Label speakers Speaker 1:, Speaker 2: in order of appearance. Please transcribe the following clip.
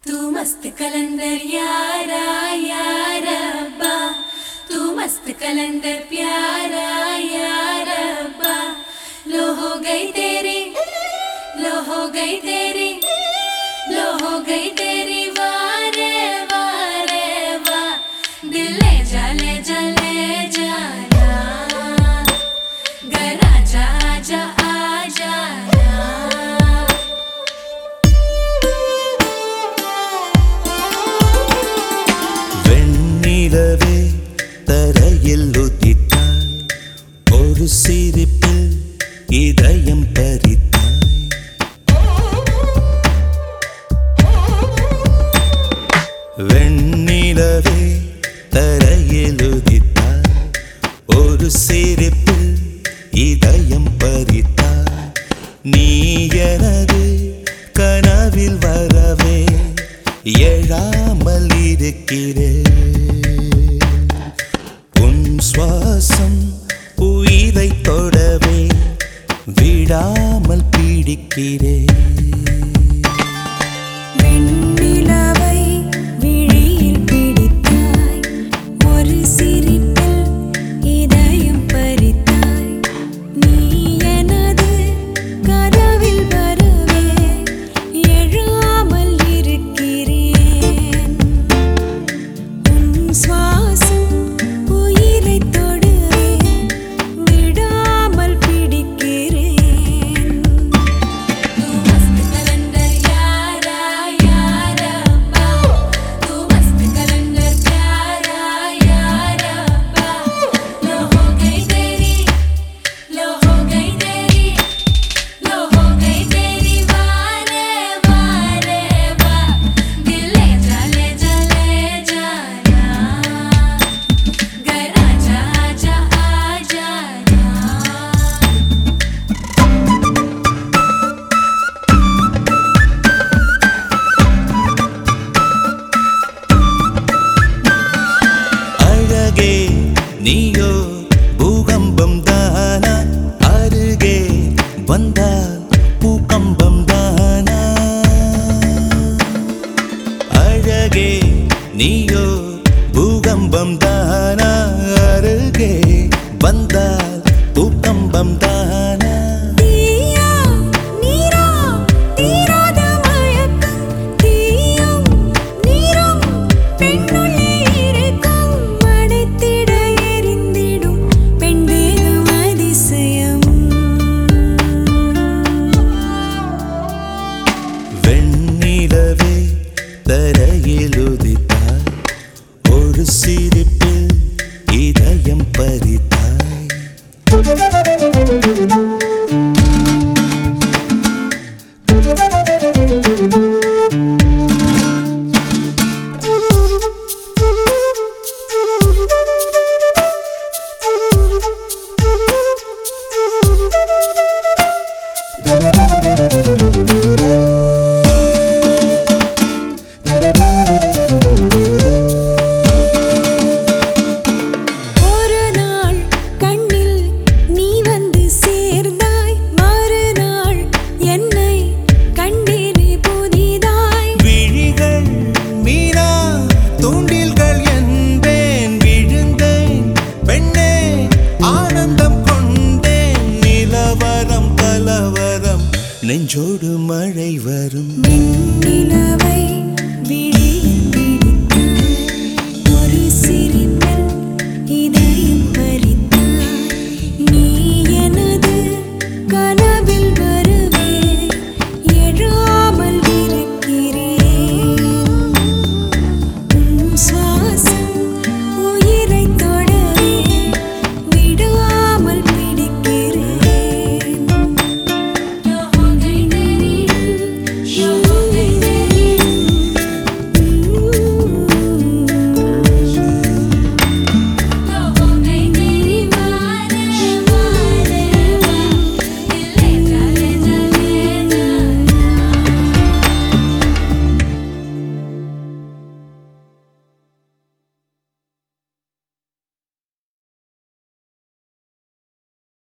Speaker 1: तू मस्त कलंदर यारा यारा अब्बा, तू मस्त कलंदर प्यारा यारा अब्बा। लो हो गई तेरी, लो हो गई तेरी, लो हो गई तेरी वारे वारे वाह। दिल ले जा ले जा ले जाना, घर आजा आजा आ जाना।
Speaker 2: வெண்ணிலவே தரையில் உதித்தாய், ஒரு சிரிப்பில் இதயம் பறித்தாய். வெண்ணிலவே தரையில் உதித்தாய், ஒரு சிரிப்பில் இதயம் பறித்தாய். நீ எனது கனவில் வரவே எழாமல் இருக்கிறேன். உன் சுவாசம் உயிரை தொடவே விடாமல் பிடிக்கிறேன்.
Speaker 1: வெண்ணிலவை விழியில் பிடித்தாய், ஒரு சிரிப்பில் இதயம் பறித்தாய். நீ எனது கனவில் வரவே எழாமல் இருக்கிறேன். உன் சுவாசம் உயிரை தொடவே விடாமல் பிடிக்கிறேன். तू मस्त कलंदर यारा यारा अब्बा, तू मस्त कलंदर प्यारा यारा अब्बा। लो हो गई तेरी, लो हो गई तेरी, लो हो गई तेरी वारे वारे वाह। दिल ले जा ले जा ले जाना, घर आजा आजा आ जाना।
Speaker 2: அழகே நீயோ பூகம்பம் தானா, அருகே வந்தால் பூகம்பம் தானா. அழகே நீயோ பூகம்பம் தானா, அருகே வந்தால்